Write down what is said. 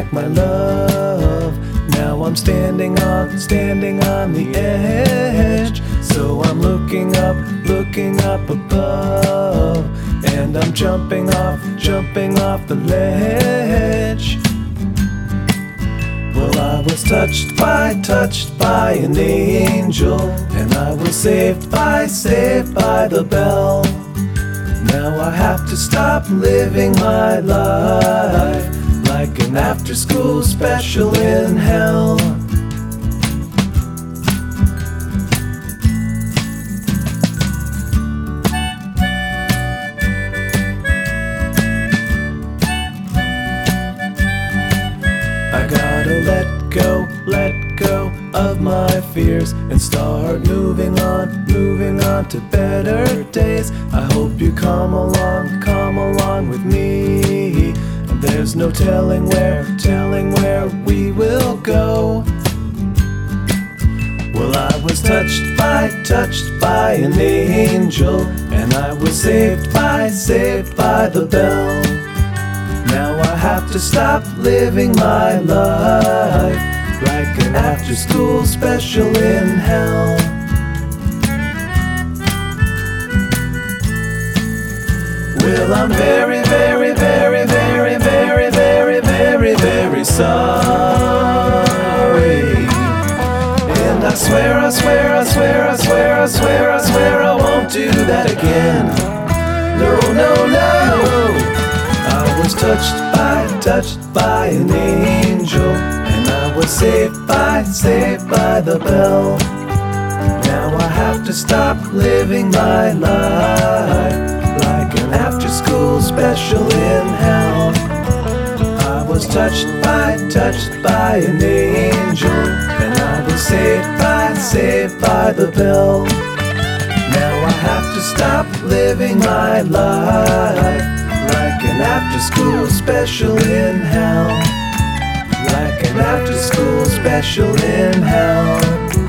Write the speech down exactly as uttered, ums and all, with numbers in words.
back my love. Now I'm standing on, standing on the edge. So I'm looking up, looking up above. And I'm jumping off, jumping off the ledge. Well, I was touched by, touched by an angel. And I was saved by, saved by the bell. Now I have to stop living my life like an after-school special in hell. I gotta let go, let go of my fears and start moving on, moving on to better days. I hope you come along, come along with me. And there's no telling where, telling where we will go. Well, I was touched by, touched by an angel. And I was saved by, saved by the bell. Now I have to stop living my life like an after-school special in hell. Well, I'm very, very, very, very, very, very, very, very sorry. And I swear, I swear, I swear, I swear, I swear, I swear I won't do that again. No, no, no. I was touched by, touched by an angel. And I was saved by, saved by the bell. Now I have to stop living my life like an after-school special in hell. I was touched by, touched by an angel. And I was saved by, saved by the bell. Now I have to stop living my life like an after-school special in hell. Like an after-school special in hell.